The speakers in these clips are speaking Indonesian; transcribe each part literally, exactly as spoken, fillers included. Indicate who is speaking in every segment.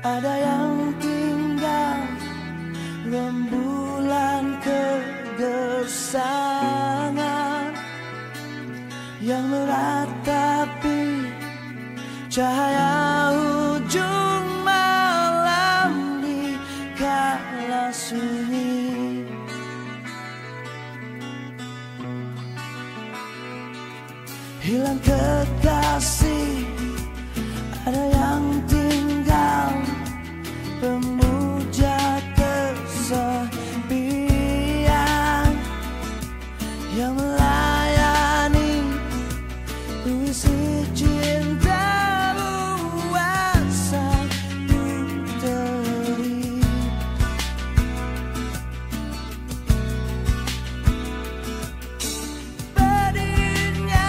Speaker 1: Ada yang tinggal rembulan kegersangan yang meratapi cahaya ujung malam di kala sunyi. Hilang kekasih, ada yang tinggal pemuja kesepian yang melayani puisi cinta luasa puteri. Pedihnya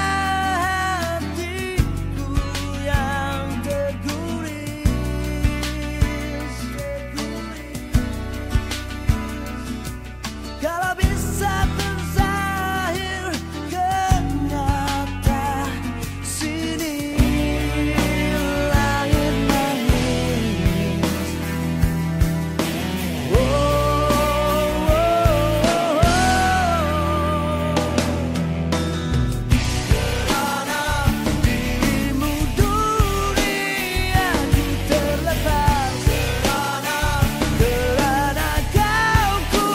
Speaker 1: hatiku yang terguris, kalau bisa terzahir kenyata sini langit nangis. Oh, oh, oh, oh. Karena dirimu duniaku terlepas, karena kau ku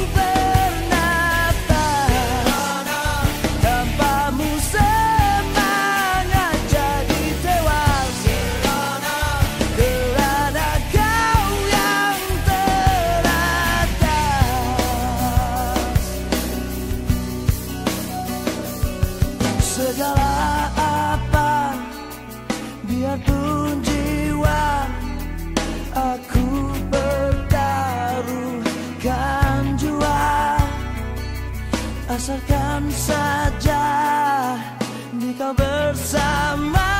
Speaker 1: bernapas, tanpamu semangat jadi tewas, karena kau yang teratas. Segala apa, biarpun jiwa aku bertaruhkan jua, asalkan saja di kau bersama.